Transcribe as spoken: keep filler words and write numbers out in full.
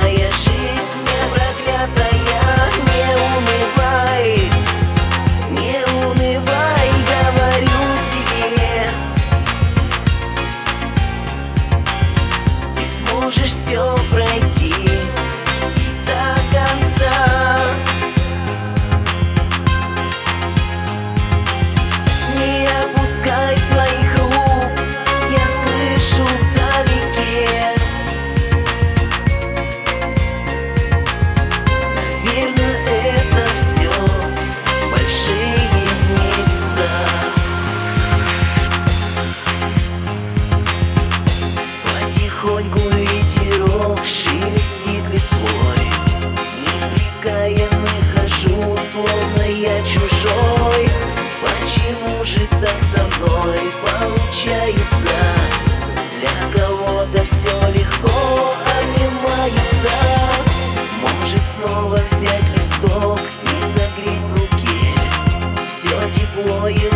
Моя жизнь не проклятая, не унывай, не унывай, говорю себе. Ты сможешь все пройти до конца. Не опускай своих рук, я слышу вдалеке. Наверное, это все большие небеса. Потихоньку ветерок шелестит листвой. Неприкаянный хожу, словно я чужой. Почему же так со мной получается? Для кого-то все легко обнимается. Может снова взять листок и согреть в руке все тепло и